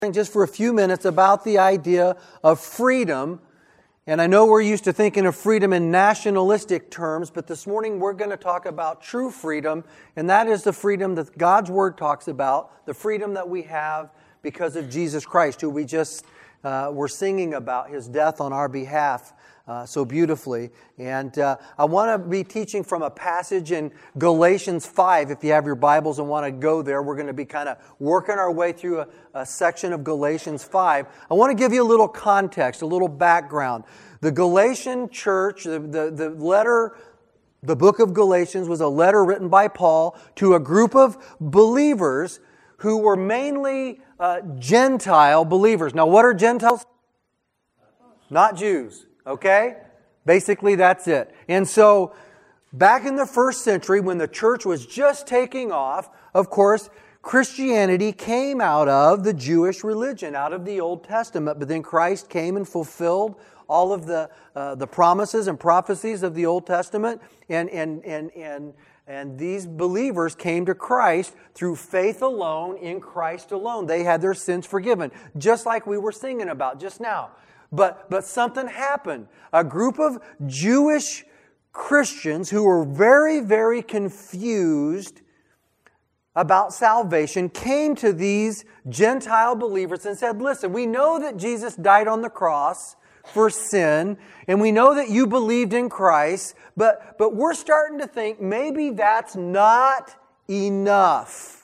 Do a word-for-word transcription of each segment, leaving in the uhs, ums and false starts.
just for a few minutes about the idea of freedom. And I know we're used to thinking of freedom in nationalistic terms, but this morning we're going to talk about true freedom, and that is the freedom that God's Word talks about, the freedom that we have because of Jesus Christ, who we just uh, were singing about, His death on our behalf uh, so beautifully. And uh, I want to be teaching from a passage in Galatians five. If you have your Bibles and want to go there, we're going to be kind of working our way through a, a section of Galatians five. I want to give you a little context, a little background. The Galatian church, the, the, the letter, the book of Galatians was a letter written by Paul to a group of believers who were mainly uh, Gentile believers. Now, what are Gentiles? Not Jews, okay? Basically, that's it. And so, back in the first century, when the church was just taking off, of course, Christianity came out of the Jewish religion, out of the Old Testament. But then Christ came and fulfilled all of the uh, the promises and prophecies of the Old Testament, and and and and and these believers came to Christ through faith alone, in Christ alone. They had their sins forgiven, just like we were singing about just now. But but something happened. A group of Jewish Christians who were very, very confused about salvation came to these Gentile believers and said, listen, we know that Jesus died on the cross for sin, and we know that you believed in Christ, but, but we're starting to think maybe that's not enough.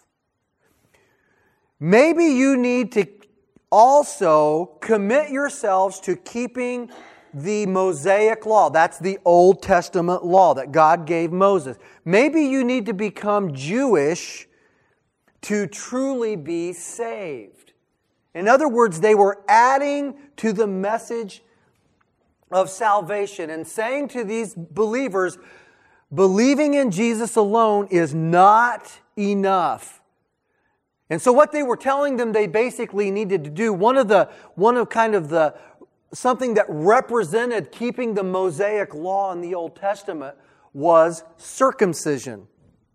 Maybe you need to also commit yourselves to keeping the Mosaic law. That's the Old Testament law that God gave Moses. Maybe you need to become Jewish to truly be saved. In other words, they were adding to the message of salvation and saying to these believers, believing in Jesus alone is not enough. And so what they were telling them they basically needed to do, one of the, one of kind of the, something that represented keeping the Mosaic law in the Old Testament was circumcision.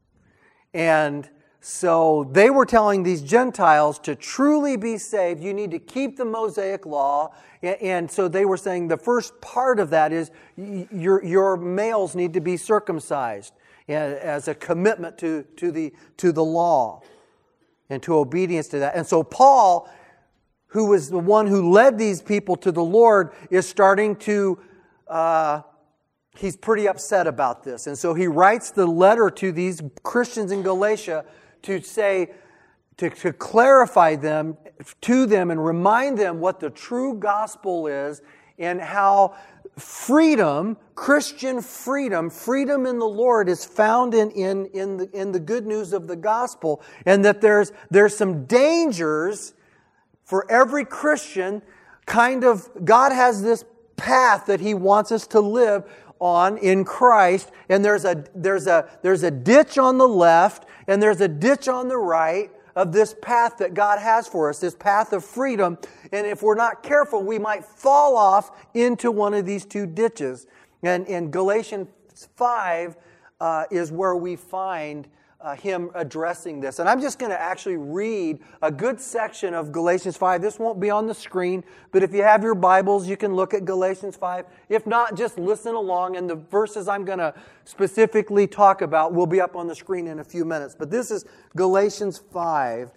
And so they were telling these Gentiles to truly be saved, you need to keep the Mosaic law. And so they were saying the first part of that is your, your males need to be circumcised as a commitment to, to, the, to the law and to obedience to that. And so Paul, who was the one who led these people to the Lord, is starting to, uh, he's pretty upset about this. And so he writes the letter to these Christians in Galatia to say, to, to clarify them, to them and remind them what the true gospel is and how freedom, Christian freedom, freedom in the Lord is found in, in, in, the, in the good news of the gospel, and that there's, there's some dangers for every Christian. Kind of, God has this path that He wants us to live on in Christ, and there's a there's a there's a ditch on the left and there's a ditch on the right of this path that God has for us, this path of freedom. And if we're not careful, we might fall off into one of these two ditches. And in Galatians five uh, is where we find Uh, him addressing this. And I'm just going to actually read a good section of Galatians five. This won't be on the screen, but if you have your Bibles, you can look at Galatians five. If not, just listen along, and the verses I'm going to specifically talk about will be up on the screen in a few minutes. But this is Galatians five.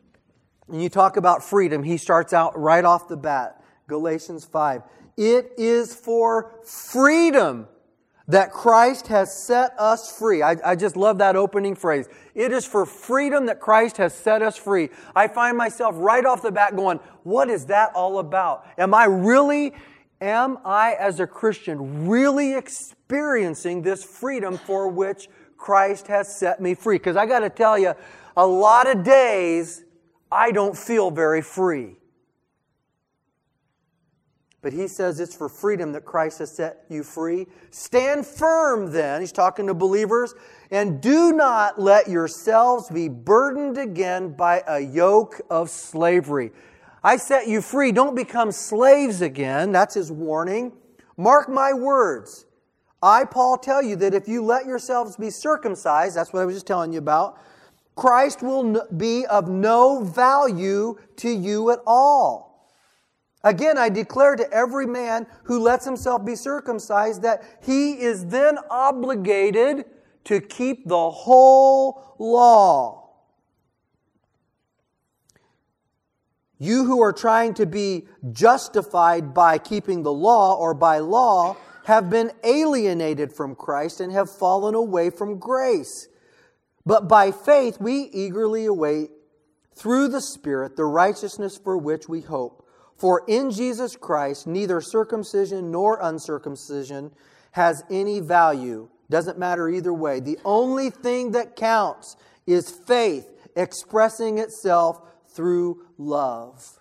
And you talk about freedom. He starts out right off the bat. Galatians five. It is for freedom that Christ has set us free. I, I just love that opening phrase. It is for freedom that Christ has set us free. I find myself right off the bat going, what is that all about? Am I really, am I as a Christian really experiencing this freedom for which Christ has set me free? Because I got to tell you, a lot of days I don't feel very free. But he says it's for freedom that Christ has set you free. Stand firm then, he's talking to believers, and do not let yourselves be burdened again by a yoke of slavery. I set you free. Don't become slaves again. That's his warning. Mark my words. I, Paul, tell you that if you let yourselves be circumcised, that's what I was just telling you about, Christ will be of no value to you at all. Again, I declare to every man who lets himself be circumcised that he is then obligated to keep the whole law. You who are trying to be justified by keeping the law or by law have been alienated from Christ and have fallen away from grace. But by faith we eagerly await through the Spirit the righteousness for which we hope. For in Jesus Christ neither circumcision nor uncircumcision has any value. Doesn't matter either way. The only thing that counts is faith expressing itself through love.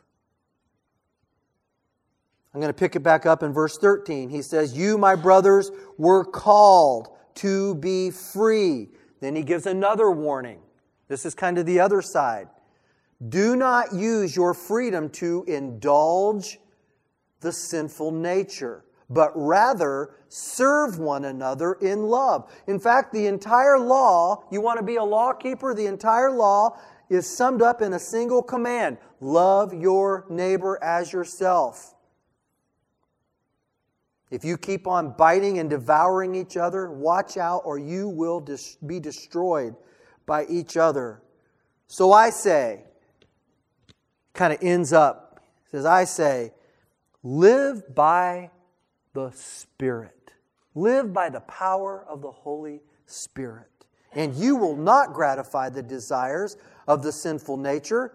I'm going to pick it back up in verse thirteen. He says, "You, my brothers, were called to be free." Then he gives another warning. This is kind of the other side. Do not use your freedom to indulge the sinful nature, but rather serve one another in love. In fact, the entire law, you want to be a law keeper, the entire law is summed up in a single command. Love your neighbor as yourself. If you keep on biting and devouring each other, watch out or you will dis- be destroyed by each other. So I say, kind of ends up, says, I say, live by the Spirit. Live by the power of the Holy Spirit. And you will not gratify the desires of the sinful nature.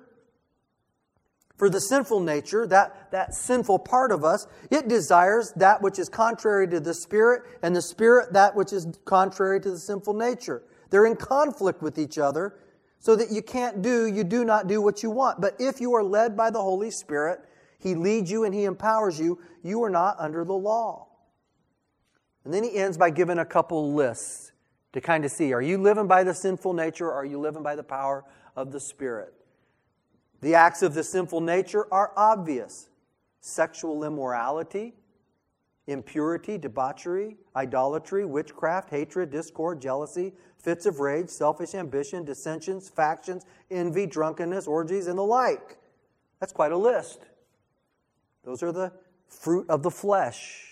For the sinful nature, that, that sinful part of us, it desires that which is contrary to the Spirit, and the Spirit that which is contrary to the sinful nature. They're in conflict with each other, so that you can't do, you do not do what you want. But if you are led by the Holy Spirit, He leads you and He empowers you, you are not under the law. And then he ends by giving a couple lists to kind of see, are you living by the sinful nature or are you living by the power of the Spirit? The acts of the sinful nature are obvious. Sexual immorality, impurity, debauchery, idolatry, witchcraft, hatred, discord, jealousy, fits of rage, selfish ambition, dissensions, factions, envy, drunkenness, orgies, and the like. That's quite a list. Those are the fruit of the flesh.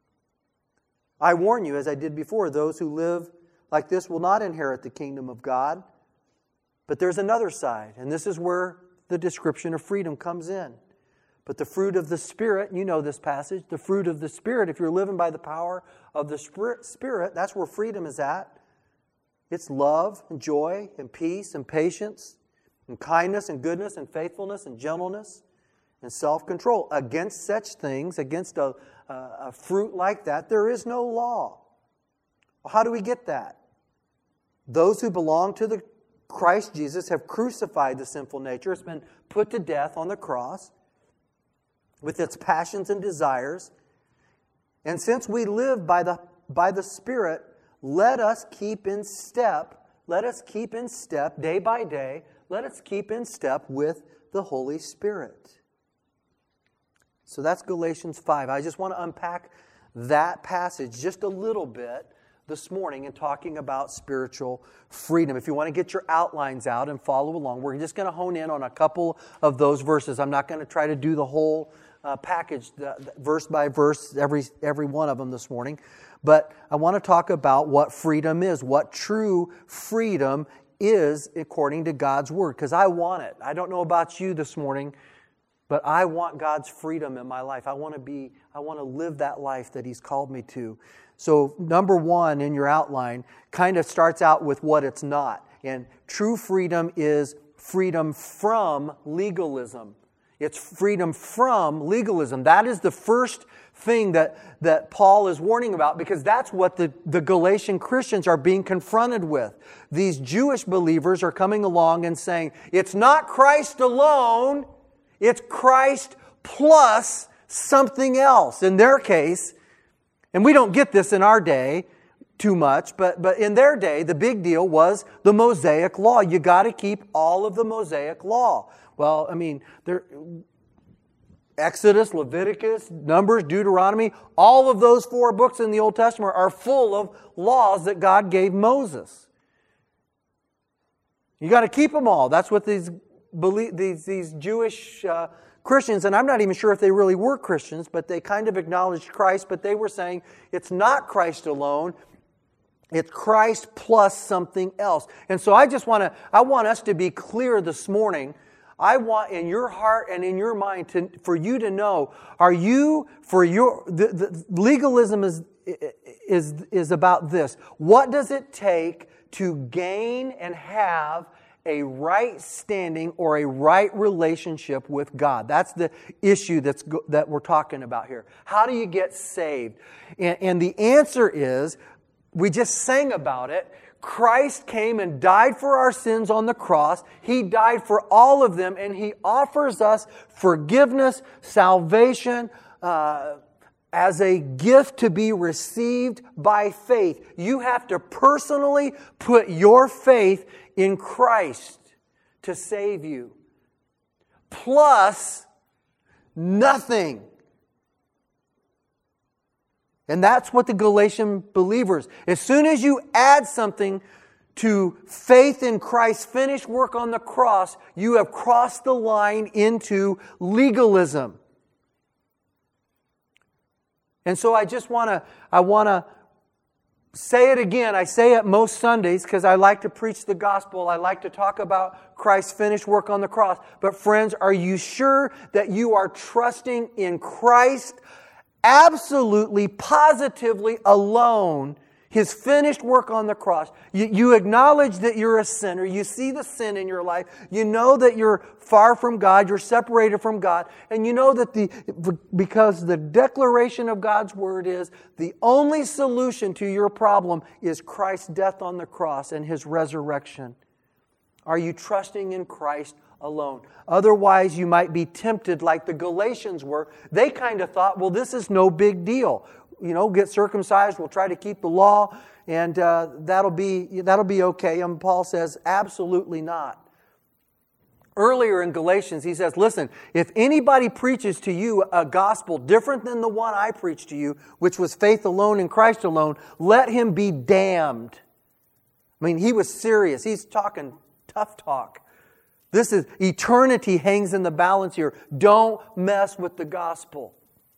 I warn you, as I did before, those who live like this will not inherit the kingdom of God. But there's another side, and this is where the description of freedom comes in. But the fruit of the Spirit, you know this passage, the fruit of the Spirit, if you're living by the power of the Spirit, that's where freedom is at. It's love and joy and peace and patience and kindness and goodness and faithfulness and gentleness and self-control. Against such things, against a, a, a fruit like that, there is no law. Well, how do we get that? Those who belong to the Christ Jesus have crucified the sinful nature. It's been put to death on the cross with its passions and desires. And since we live by the, by the Spirit, let us keep in step, let us keep in step day by day, let us keep in step with the Holy Spirit. So that's Galatians five. I just want to unpack that passage just a little bit this morning in talking about spiritual freedom. If you want to get your outlines out and follow along, we're just going to hone in on a couple of those verses. I'm not going to try to do the whole uh, package, the, the verse by verse, every every one of them this morning. But I want to talk about what freedom is, what true freedom is according to God's Word, because I want it. I don't know about you this morning, but I want God's freedom in my life. I want to be, I want to live that life that He's called me to. So number one in your outline kind of starts out with what it's not. And true freedom is freedom from legalism. It's freedom from legalism. That is the first thing that, that Paul is warning about, because that's what the, the Galatian Christians are being confronted with. These Jewish believers are coming along and saying, it's not Christ alone, it's Christ plus something else. In their case, and we don't get this in our day too much, but, but in their day, the big deal was the Mosaic Law. You got to keep all of the Mosaic Law. Well, I mean, there, Exodus, Leviticus, Numbers, Deuteronomy, all of those four books in the Old Testament are full of laws that God gave Moses. You got to keep them all. That's what these believe, these these Jewish uh, Christians, and I'm not even sure if they really were Christians, but they kind of acknowledged Christ, but they were saying it's not Christ alone. It's Christ plus something else. And so I just want to, I want us to be clear this morning. I want in your heart and in your mind to, for you to know, are you, for your, the, the, legalism is, is, is about this. What does it take to gain and have a right standing or a right relationship with God? That's the issue that's that we're talking about here. How do you get saved? And, and the answer is, we just sang about it. Christ came and died for our sins on the cross. He died for all of them, and He offers us forgiveness, salvation, uh, as a gift to be received by faith. You have to personally put your faith in Christ to save you. Plus nothing. And that's what the Galatian believers, as soon as you add something to faith in Christ's finished work on the cross, you have crossed the line into legalism. And so I just want to, I want to say it again. I say it most Sundays because I like to preach the gospel. I like to talk about Christ's finished work on the cross. But friends, are you sure that you are trusting in Christ absolutely, positively alone, His finished work on the cross? You, you acknowledge that you're a sinner. You see the sin in your life. You know that you're far from God. You're separated from God. And you know that the because the declaration of God's Word is the only solution to your problem is Christ's death on the cross and His resurrection. Are you trusting in Christ alone? Otherwise, you might be tempted like the Galatians were. They kind of thought, well, this is no big deal. You know, get circumcised, we'll try to keep the law, and uh, that'll be that'll be okay. And Paul says, absolutely not. Earlier in Galatians, he says, listen, if anybody preaches to you a gospel different than the one I preached to you, which was faith alone in Christ alone, let him be damned. I mean, he was serious. He's talking tough talk. This is, eternity hangs in the balance here. Don't mess with the gospel.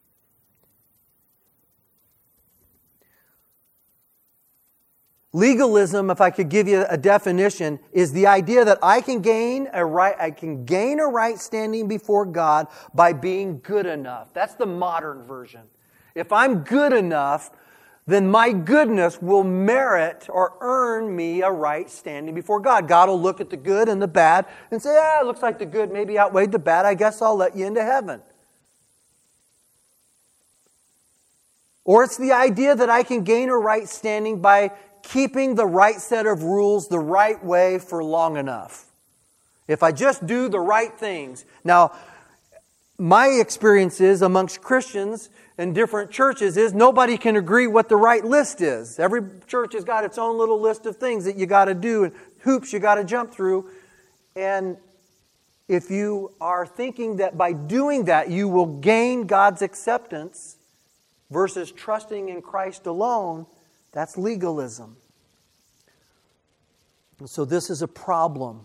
Legalism, if I could give you a definition, is the idea that I can gain a right, I can gain a right standing before God by being good enough. That's the modern version. If I'm good enough, then my goodness will merit or earn me a right standing before God. God will look at the good and the bad and say, ah, it looks like the good maybe outweighed the bad. I guess I'll let you into heaven. Or it's the idea that I can gain a right standing by keeping the right set of rules the right way for long enough. If I just do the right things. Now, my experience is amongst Christians in different churches is nobody can agree what the right list is. Every church has got its own little list of things that you got to do and hoops you got to jump through. And if you are thinking that by doing that you will gain God's acceptance versus trusting in Christ alone, that's legalism. And so this is a problem.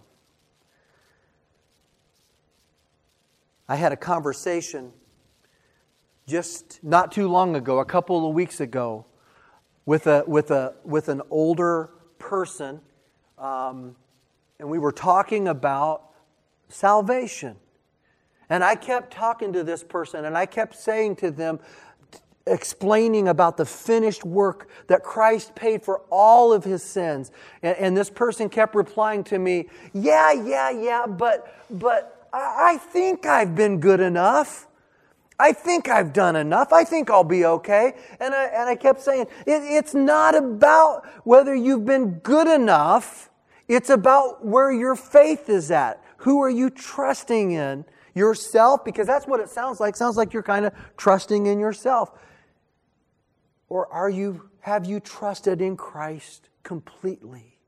I had a conversation just not too long ago, a couple of weeks ago, with a with a with an older person, um, and we were talking about salvation. And I kept talking to this person, and I kept saying to them, explaining about the finished work that Christ paid for all of His sins. And, and this person kept replying to me, yeah, yeah, yeah, but but I, I think I've been good enough. I think I've done enough. I think I'll be okay. And I, and I kept saying, it, it's not about whether you've been good enough. It's about where your faith is at. Who are you trusting in? Yourself? Because that's what it sounds like. It sounds like you're kind of trusting in yourself. Or are you, have you trusted in Christ completely?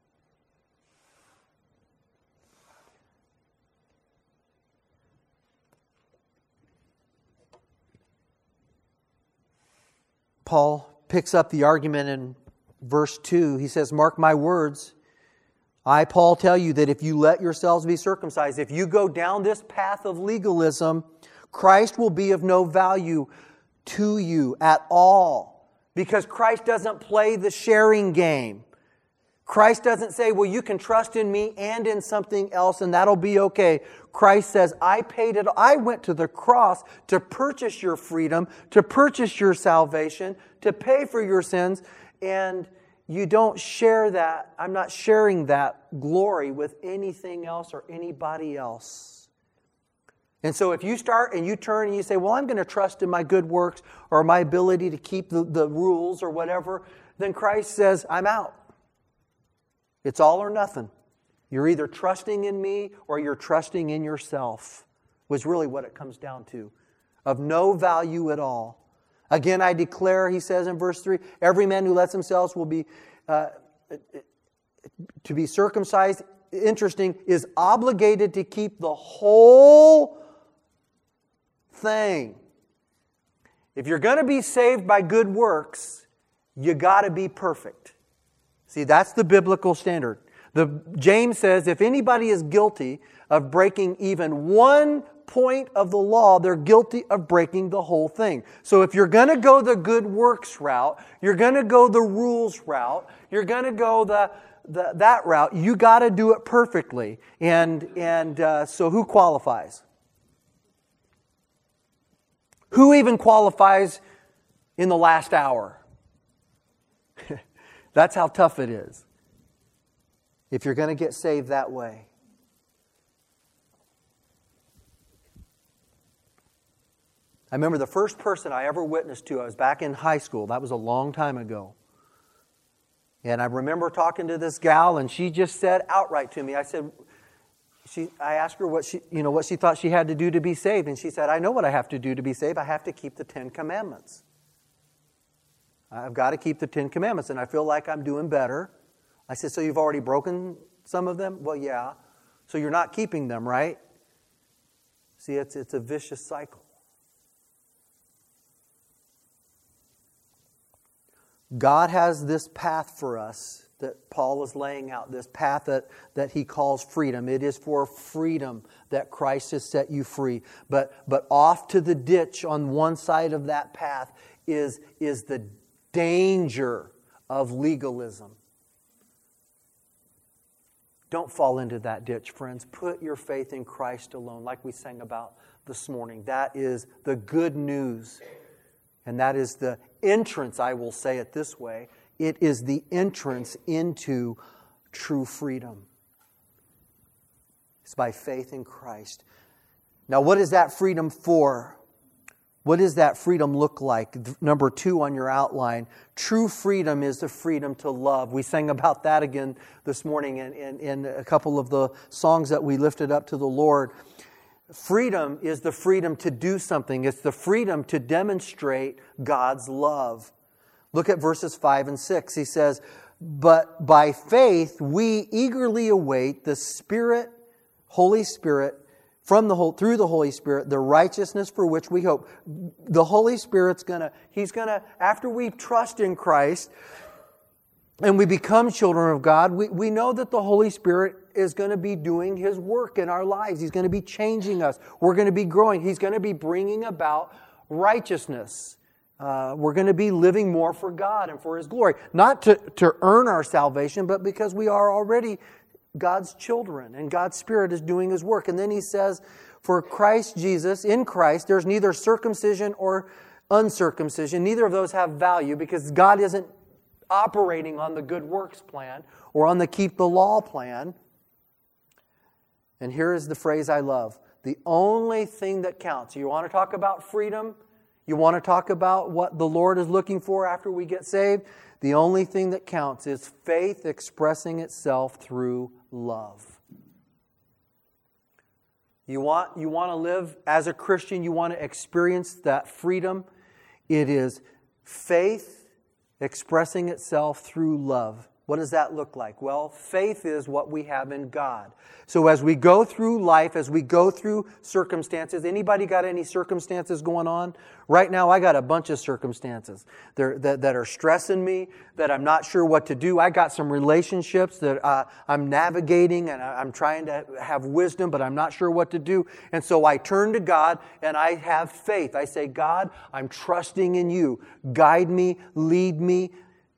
Paul picks up the argument in verse two. He says, mark my words, I, Paul, tell you that if you let yourselves be circumcised, if you go down this path of legalism, Christ will be of no value to you at all. Because Christ doesn't play the sharing game. Christ doesn't say, well, you can trust in me and in something else and that'll be okay. Christ says, I paid it. I went to the cross to purchase your freedom, to purchase your salvation, to pay for your sins, and you don't share that. I'm not sharing that glory with anything else or anybody else. And so if you start and you turn and you say, well, I'm going to trust in my good works or my ability to keep the, the rules or whatever, then Christ says, I'm out. It's all or nothing. You're either trusting in me or you're trusting in yourself, was really what it comes down to. Of no value at all. Again, I declare, he says in verse three, every man who lets himself will be uh, to be circumcised, interesting, is obligated to keep the whole thing. If you're going to be saved by good works, you got to be perfect. See, that's the biblical standard. The, James says if anybody is guilty of breaking even one point of the law, they're guilty of breaking the whole thing. So if you're going to go the good works route, you're going to go the rules route, you're going to go the, the that route, you got to do it perfectly. And, and uh, so who qualifies? Who even qualifies in the last hour? That's how tough it is. If you're going to get saved that way. I remember the first person I ever witnessed to, I was back in high school. That was a long time ago. And I remember talking to this gal, and she just said outright to me, I said, she, I asked her what she, you know, what she thought she had to do to be saved. And she said, I know what I have to do to be saved. I have to keep the Ten Commandments. I've got to keep the Ten Commandments, and I feel like I'm doing better. I said, so you've already broken some of them? Well, yeah. So you're not keeping them, right? See, it's, it's a vicious cycle. God has this path for us that Paul is laying out, this path that, that he calls freedom. It is for freedom that Christ has set you free. But, but off to the ditch on one side of that path is, is the danger of legalism. Don't fall into that ditch, friends. Put your faith in Christ alone, like we sang about this morning. That is the good news. And that is the entrance, I will say it this way. It is the entrance into true freedom. It's by faith in Christ. Now, what is that freedom for? What does that freedom look like? Number two on your outline. True freedom is the freedom to love. We sang about that again this morning in, in, in a couple of the songs that we lifted up to the Lord. Freedom is the freedom to do something. It's the freedom to demonstrate God's love. Look at verses five and six. He says, but by faith we eagerly await the Spirit, Holy Spirit, from the whole, through the Holy Spirit, the righteousness for which we hope. The Holy Spirit's gonna, He's gonna, after we trust in Christ and we become children of God, we, we know that the Holy Spirit is going to be doing His work in our lives. He's going to be changing us. We're going to be growing. He's going to be bringing about righteousness. Uh, we're going to be living more for God and for His glory. Not to, to earn our salvation, but because we are already God's children, and God's Spirit is doing His work. And then he says, for Christ Jesus, in Christ, there's neither circumcision or uncircumcision. Neither of those have value because God isn't operating on the good works plan or on the keep the law plan. And here is the phrase I love. The only thing that counts. You want to talk about freedom? You want to talk about what the Lord is looking for after we get saved? The only thing that counts is faith expressing itself through love. You want, you want to live as a Christian, you want to experience that freedom. It is faith expressing itself through love. What does that look like? Well, faith is what we have in God. So as we go through life, as we go through circumstances, anybody got any circumstances going on? Right now, I got a bunch of circumstances that, that, that are stressing me, that I'm not sure what to do. I got some relationships that uh, I'm navigating, and I'm trying to have wisdom, but I'm not sure what to do. And so I turn to God, and I have faith. I say, God, I'm trusting in you. Guide me, lead me.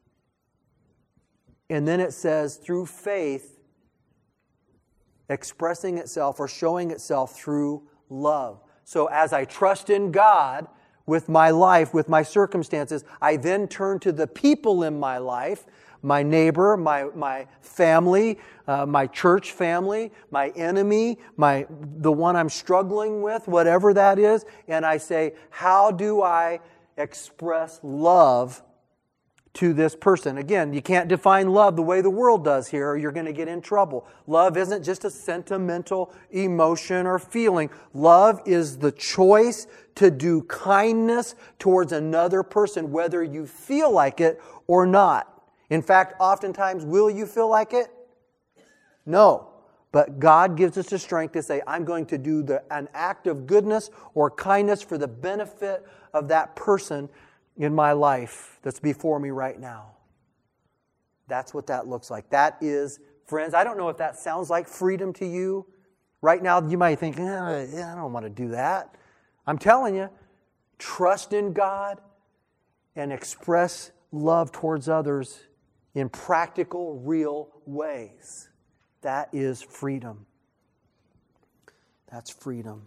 And then it says, through faith, expressing itself or showing itself through love. So as I trust in God with my life, with my circumstances, I then turn to the people in my life, my neighbor, my, my family, uh, my church family, my enemy, my the one I'm struggling with, whatever that is, and I say, how do I express love to this person? Again, you can't define love the way the world does here, or you're going to get in trouble. Love isn't just a sentimental emotion or feeling. Love is the choice to do kindness towards another person, whether you feel like it or not. In fact, oftentimes, will you feel like it? No. But God gives us the strength to say, I'm going to do the, an act of goodness or kindness for the benefit of that person in my life that's before me right now. That's what that looks like. That is, friends, I don't know if that sounds like freedom to you. Right now, you might think, eh, I don't want to do that. I'm telling you, trust in God and express love towards others in practical, real ways. That is freedom. That's freedom.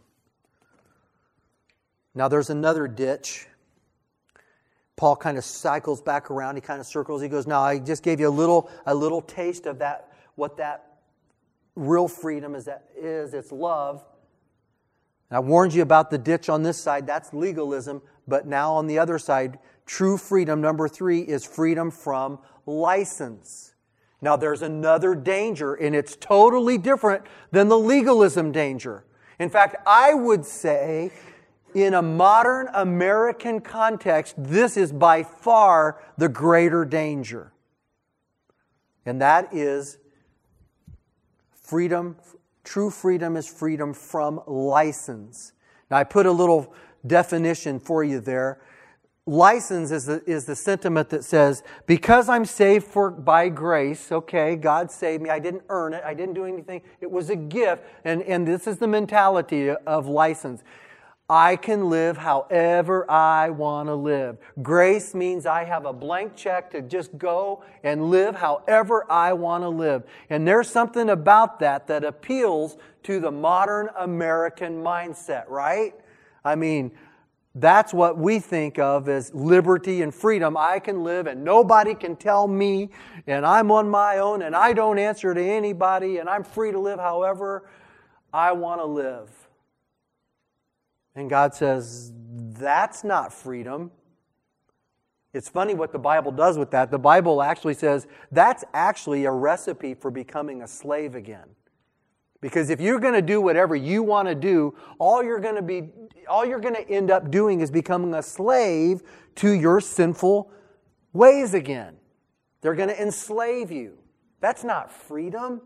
Now, there's another ditch. Paul kind of cycles back around. He kind of circles. He goes, now I just gave you a little, a little taste of that, what that real freedom is. That is, it's love. And I warned you about the ditch on this side. That's legalism. But now on the other side, true freedom, number three, is freedom from license. Now there's another danger, and it's totally different than the legalism danger. In fact, I would say, in a modern American context, this is by far the greater danger. And that is freedom. True freedom is freedom from license. Now, I put a little definition for you there. License is the, is the sentiment that says, because I'm saved for by grace, okay, God saved me, I didn't earn it, I didn't do anything, it was a gift, and, and this is the mentality of license. I can live however I want to live. Grace means I have a blank check to just go and live however I want to live. And there's something about that that appeals to the modern American mindset, right? I mean, that's what we think of as liberty and freedom. I can live and nobody can tell me, and I'm on my own and I don't answer to anybody, and I'm free to live however I want to live. And God says, that's not freedom. It's funny what the Bible does with that. The Bible actually says that's actually a recipe for becoming a slave again. Because if you're going to do whatever you want to do, all you're going to be, all you're going to end up doing is becoming a slave to your sinful ways again. They're going to enslave you. That's not freedom.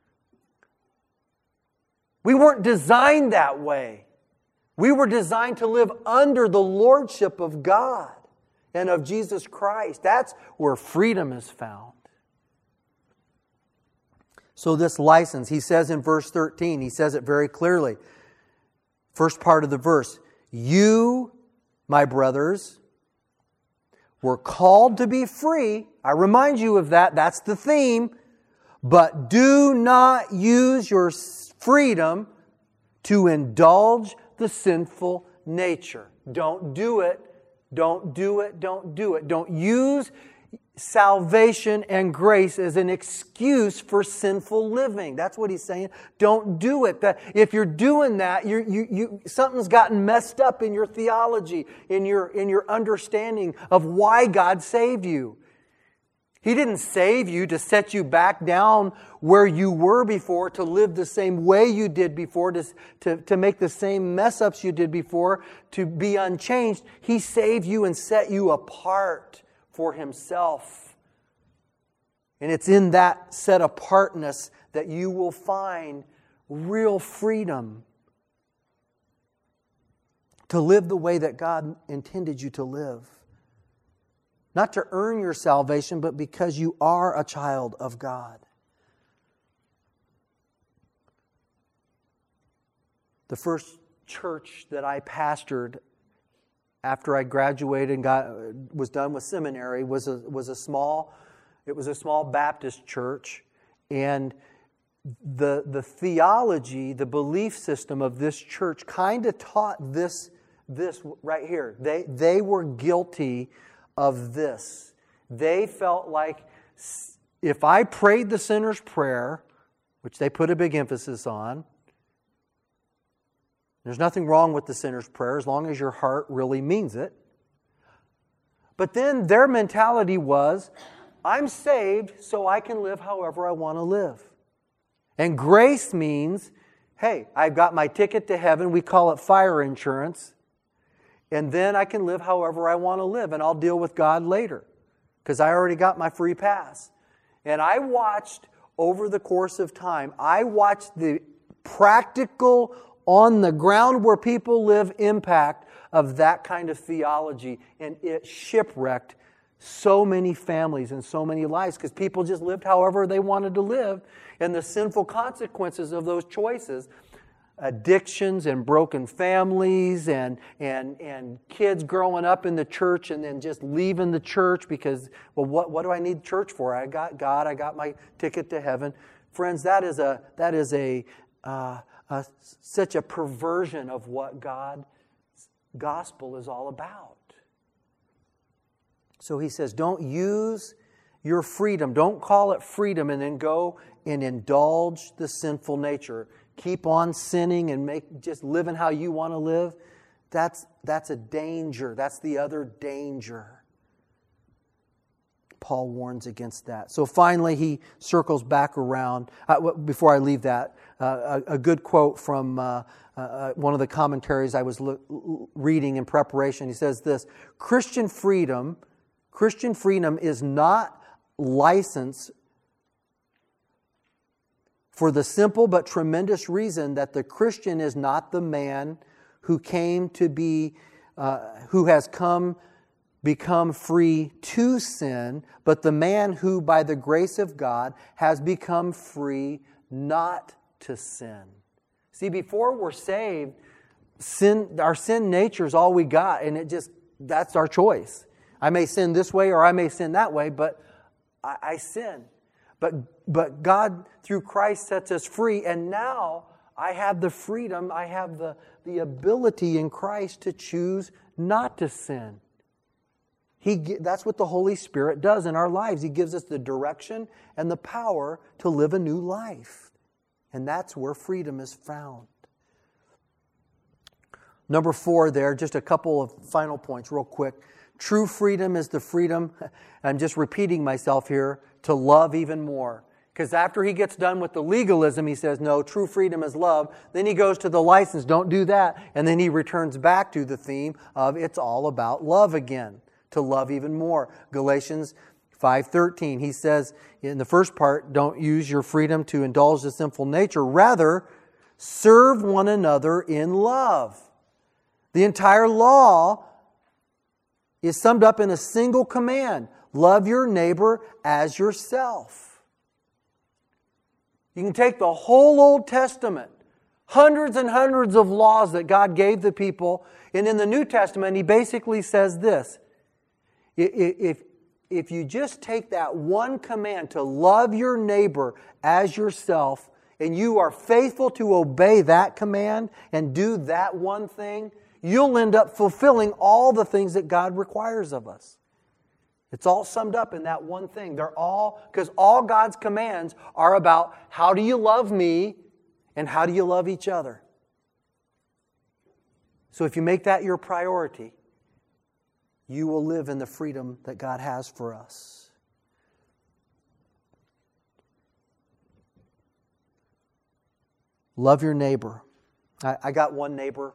We weren't designed that way. We were designed to live under the lordship of God and of Jesus Christ. That's where freedom is found. So this license, he says in verse thirteen, he says it very clearly. First part of the verse, you, my brothers, were called to be free. I remind you of that. That's the theme. But do not use your freedom to indulge the sinful nature. Don't do it. Don't do it. Don't do it. Don't use salvation and grace as an excuse for sinful living. That's what he's saying. Don't do it. That if you're doing that, you you you something's gotten messed up in your theology, in your in your understanding of why God saved you. He didn't save you to set you back down where you were before, to live the same way you did before, to, to, to make the same mess ups you did before, to be unchanged. He saved you and set you apart for Himself. And it's in that set apartness that you will find real freedom to live the way that God intended you to live. Not to earn your salvation, but because you are a child of God. The first church that I pastored after I graduated and got was done with seminary was a was a small it was a small Baptist church, and the the theology, the belief system of this church kind of taught this this right here. They they were guilty of this. They felt like if I prayed the sinner's prayer, which they put a big emphasis on, there's nothing wrong with the sinner's prayer as long as your heart really means it. But then their mentality was, I'm saved so I can live however I want to live. And grace means, hey, I've got my ticket to heaven. We call it fire insurance. And then I can live however I want to live, and I'll deal with God later because I already got my free pass. And I watched over the course of time, I watched the practical, on the ground where people live impact of that kind of theology, and it shipwrecked so many families and so many lives because people just lived however they wanted to live, and the sinful consequences of those choices, addictions and broken families and and and kids growing up in the church and then just leaving the church because, well, what what do I need church for? I got God, I got my ticket to heaven. Friends, that is a that is a uh, Uh, such a perversion of what God's gospel is all about. So he says, don't use your freedom. Don't call it freedom and then go and indulge the sinful nature. Keep on sinning and make just living how you want to live. That's, that's a danger. That's the other danger. Paul warns against that. So finally, he circles back around. Uh, before I leave that, uh, a, a good quote from uh, uh, one of the commentaries I was lo- reading in preparation. He says this: Christian freedom, Christian freedom is not license for the simple but tremendous reason that the Christian is not the man who came to be, uh, who has come become free to sin, but the man who, by the grace of God, has become free not to sin. See, before we're saved, sin, our sin nature is all we got, and it just, that's our choice. I may sin this way or I may sin that way, but I, I sin. But, but God, through Christ, sets us free, and now I have the freedom, I have the, the ability in Christ to choose not to sin. He, that's what the Holy Spirit does in our lives. He gives us the direction and the power to live a new life. And that's where freedom is found. Number four there, just a couple of final points real quick. True freedom is the freedom, I'm just repeating myself here, to love even more. Because after he gets done with the legalism, he says, no, true freedom is love. Then he goes to the license, don't do that. And then he returns back to the theme of it's all about love again. To love even more. Galatians five thirteen, he says in the first part, don't use your freedom to indulge the sinful nature. Rather, serve one another in love. The entire law is summed up in a single command. Love your neighbor as yourself. You can take the whole Old Testament, hundreds and hundreds of laws that God gave the people, and in the New Testament, he basically says this: If, if you just take that one command to love your neighbor as yourself, and you are faithful to obey that command and do that one thing, you'll end up fulfilling all the things that God requires of us. It's all summed up in that one thing. They're all, because all God's commands are about how do you love me and how do you love each other. So if you make that your priority, you will live in the freedom that God has for us. Love your neighbor. I, I got one neighbor.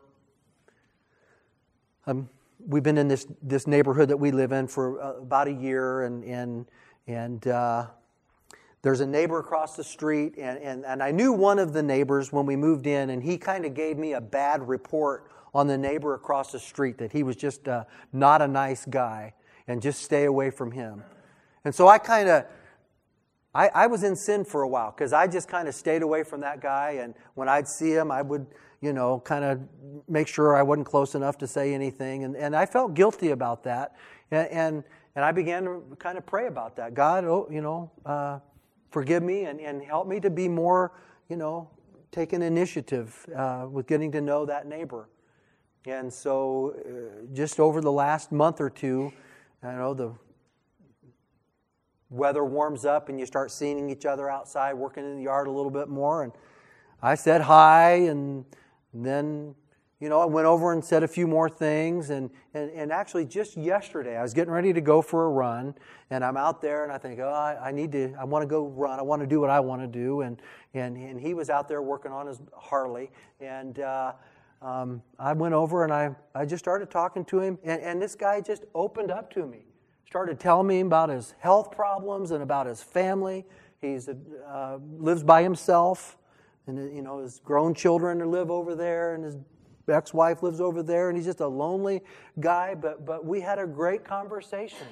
Um, we've been in this, this neighborhood that we live in for uh, about a year, and and and uh, there's a neighbor across the street, and, and, and I knew one of the neighbors when we moved in, and he kind of gave me a bad report on the neighbor across the street, that he was just uh, not a nice guy, and just stay away from him. And so I kind of, I, I was in sin for a while, because I just kind of stayed away from that guy, and when I'd see him, I would, you know, kind of make sure I wasn't close enough to say anything, and, and I felt guilty about that, and, and, and I began to kind of pray about that. God, oh, you know, uh, forgive me and, and help me to be more, you know, take an initiative uh, with getting to know that neighbor. And so uh, just over the last month or two, I know the weather warms up and you start seeing each other outside, working in the yard a little bit more. And I said hi, and then, you know, I went over and said a few more things. And, and, and actually just yesterday, I was getting ready to go for a run, and I'm out there and I think, oh, I, I need to, I want to go run. I want to do what I want to do. And, and, and he was out there working on his Harley. And uh, um, I went over and I, I just started talking to him. And, and this guy just opened up to me. Started telling me about his health problems and about his family. He's uh, lives by himself. And, you know, his grown children live over there, and his ex-wife lives over there, and he's just a lonely guy, but but we had a great conversation.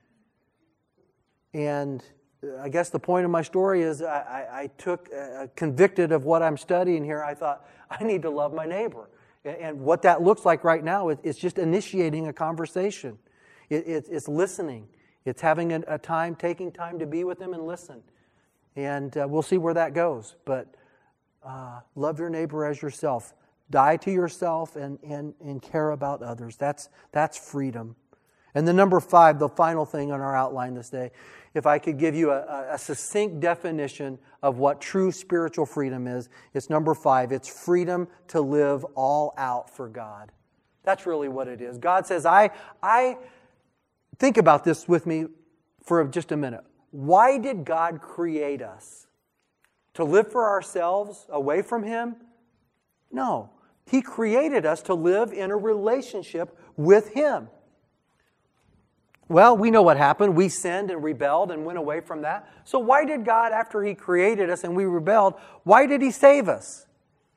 And I guess the point of my story is I, I, I took, uh, convicted of what I'm studying here, I thought, I need to love my neighbor. And, and what that looks like right now is it's just initiating a conversation. It, it, it's listening. It's having a, a time, taking time to be with them and listen. And uh, we'll see where that goes. But uh, love your neighbor as yourself. Die to yourself and, and, and care about others. That's, that's freedom. And then number five, the final thing on our outline this day, if I could give you a, a succinct definition of what true spiritual freedom is, it's number five. It's freedom to live all out for God. That's really what it is. God says, I, I think about this with me for just a minute. Why did God create us? To live for ourselves away from Him? No. He created us to live in a relationship with Him. Well, we know what happened. We sinned and rebelled and went away from that. So why did God, after He created us and we rebelled, why did He save us?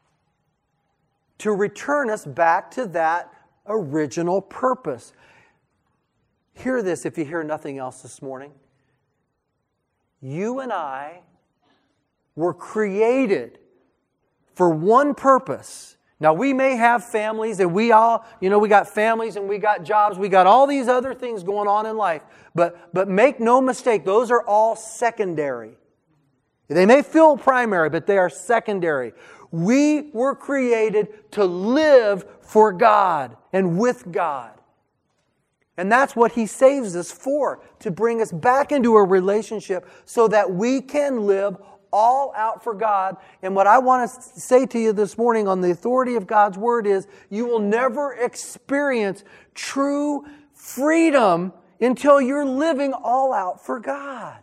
To return us back to that original purpose. Hear this if you hear nothing else this morning. You and I were created for one purpose. Now, we may have families, and we all, you know, we got families and we got jobs, we got all these other things going on in life. But, but make no mistake, those are all secondary. They may feel primary, but they are secondary. We were created to live for God and with God. And that's what He saves us for, to bring us back into a relationship so that we can live all out for God. And what I want to say to you this morning on the authority of God's Word is you will never experience true freedom until you're living all out for God.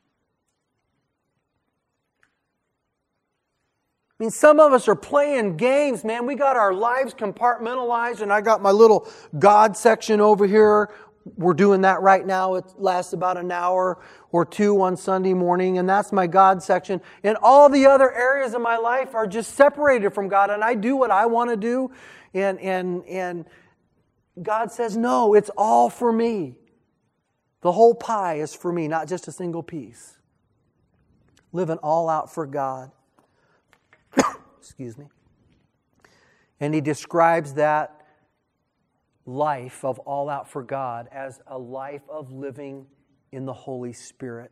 I mean, some of us are playing games, man. We got our lives compartmentalized, and I got my little God section over here. We're doing that right now. It lasts about an hour or two on Sunday morning, and that's my God section. And all the other areas of my life are just separated from God, and I do what I want to do. And, and, and God says, no, it's all for me. The whole pie is for me, not just a single piece. Living all out for God. Excuse me. And He describes that life of all out for God as a life of living in the Holy Spirit.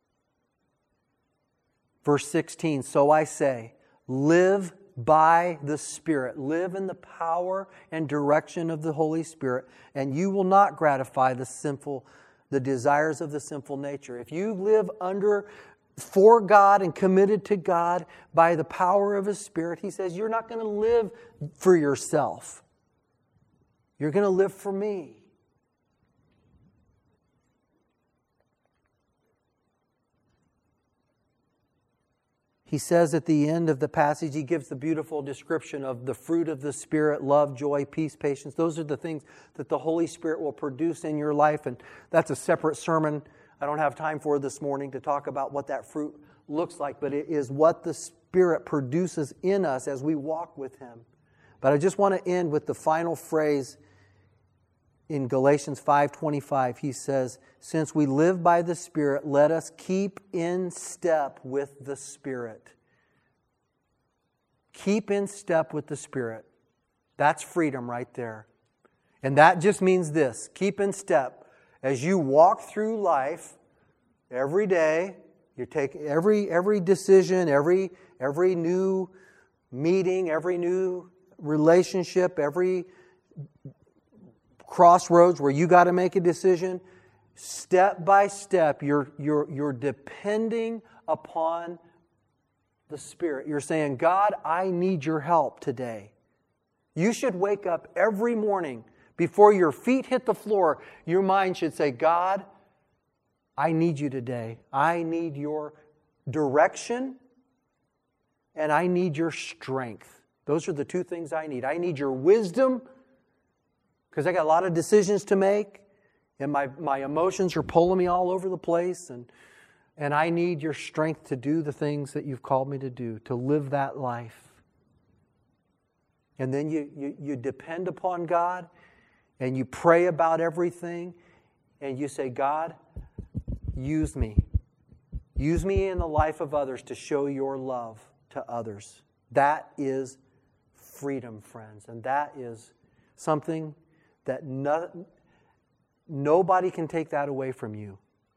Verse sixteen, so I say, live by the Spirit. Live in the power and direction of the Holy Spirit, and you will not gratify the sinful, the desires of the sinful nature. If you live under for God and committed to God by the power of His Spirit, He says, you're not going to live for yourself. You're going to live for me. He says at the end of the passage, he gives the beautiful description of the fruit of the Spirit, love, joy, peace, patience. Those are the things that the Holy Spirit will produce in your life, and that's a separate sermon I don't have time for this morning to talk about what that fruit looks like, but it is what the Spirit produces in us as we walk with Him. But I just want to end with the final phrase in Galatians five twenty-five. He says, since we live by the Spirit, let us keep in step with the Spirit. Keep in step with the Spirit. That's freedom right there. And that just means this. Keep in step. As you walk through life every day, you take every every decision, every every new meeting, every new relationship, every crossroads where you got to make a decision, step by step, you're you're you're depending upon the Spirit. You're saying, God, I need your help today. You should wake up every morning before your feet hit the floor. Your mind should say, God, I need you today. I need your direction and I need your strength. Those are the two things I need. I need your wisdom because I got a lot of decisions to make and my, my emotions are pulling me all over the place. And, and I need your strength to do the things that you've called me to do, to live that life. And then you, you, you depend upon God and you pray about everything and you say, God, use me. Use me in the life of others to show your love to others. That is freedom, friends. And that is something that no, nobody can take that away from you.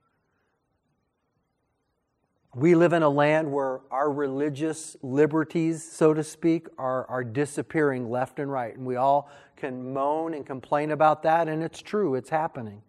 We live in a land where our religious liberties, so to speak, are, are disappearing left and right. And we all can moan and complain about that, and it's true, it's happening.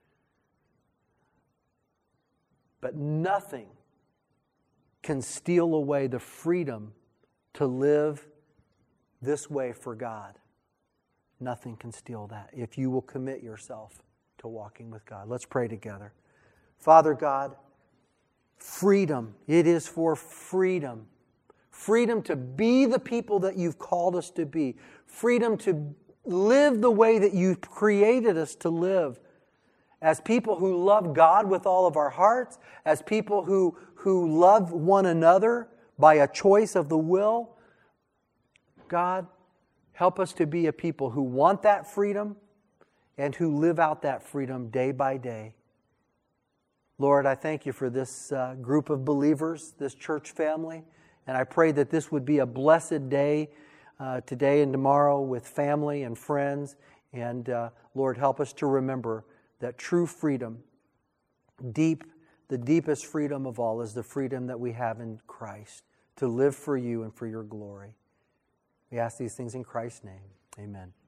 But nothing can steal away the freedom to live this way for God. Nothing can steal that if you will commit yourself to walking with God. Let's pray together. Father God, freedom. It is for freedom. Freedom to be the people that you've called us to be. Freedom to live the way that you've created us to live. As people who love God with all of our hearts. As people who, who love one another by a choice of the will. God, help us to be a people who want that freedom and who live out that freedom day by day. Lord, I thank you for this uh, group of believers, this church family, and I pray that this would be a blessed day uh, today and tomorrow with family and friends. And uh, Lord, help us to remember that true freedom, deep, the deepest freedom of all, is the freedom that we have in Christ to live for you and for your glory. We ask these things in Christ's name. Amen.